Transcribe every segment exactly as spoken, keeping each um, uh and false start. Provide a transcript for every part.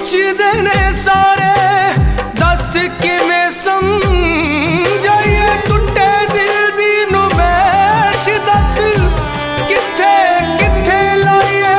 ਪੁੱਛਦੇ ਨੇ ਸਾਰੇ ਦੱਸ ਕਿਵੇਂ ਸਮਝਾਈਏ ਟੁੱਟੇ ਦਿਲ ਦੀ ਨੁਮਾਇਸ਼ ਦੱਸ ਕਿੱਥੇ ਕਿੱਥੇ ਲਾਈਏ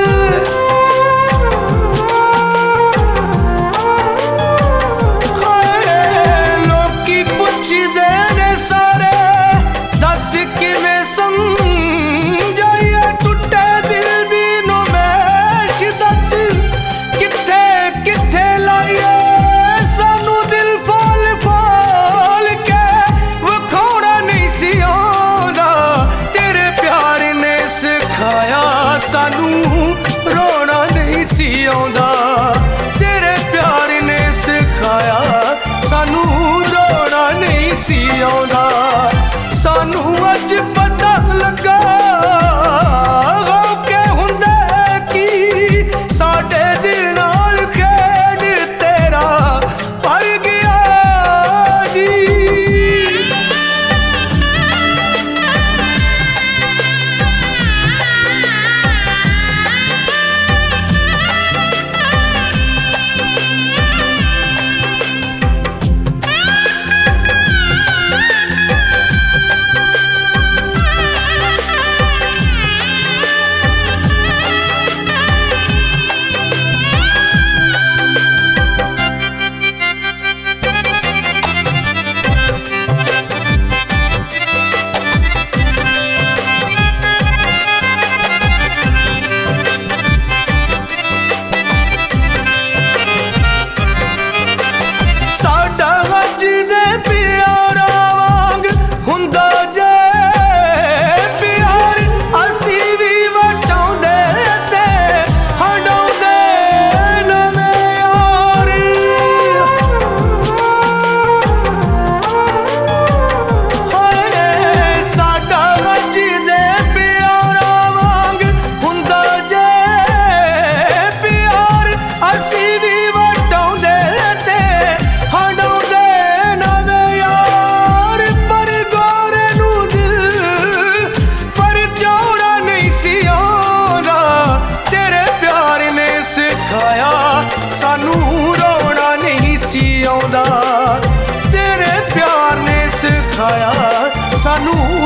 ਹਾਏ ਲੋਕੀ ਪੁੱਛਦੇ ਨੇ ਸਾਰੇ ਦੱਸ ਕਿਵੇਂ ਸਮਝਾਈਏ ਟੁੱਟੇ ਦਿਲ ਦੀ ਨੁਮਾਇਸ਼ ਦੱਸ ਕਿੱਥੇ ਕਿੱਥੇ ਲਾਈਏ ਸਾਨੂੰ ਦਿਲ ਫੋਲ ਫੋਲ ਕੇ ਵਿਖਾਉਣਾ ਨਹੀਂ ਸੀ ਆਉਂਦਾ ਤੇਰੇ ਪਿਆਰ ਨੇ ਸਿਖਾਇਆ ਸਾਨੂੰ ਰੋਣਾ ਨਹੀਂ ਸੀ ਆਉਂਦਾ ਤੇਰੇ ਪਿਆਰ ਨੇ ਸਿਖਾਇਆ ਸਾਨੂੰ ਰੋਣਾ ਨਹੀਂ ਸੀ ਆਉਂਦਾ ਸਾਨੂੰ ਅੱਜ ਪਤਾ ਲੱਗਾ ਹੋ ਕੇ ਹੁੰਦਾ ਕੀ ਸਾਡੇ ਦਿਲ ਨਾਲ ਖੇਡ ਤੇਰਾ ਭਰ ਗਿਆ ਜੀ ਸਾਨੂੰ ਰੋਣਾ ਨਹੀਂ ਸੀ ਆਉਂਦਾ ਤੇਰੇ ਪਿਆਰ ਨੇ ਸਿਖਾਇਆ ਸਾਨੂੰ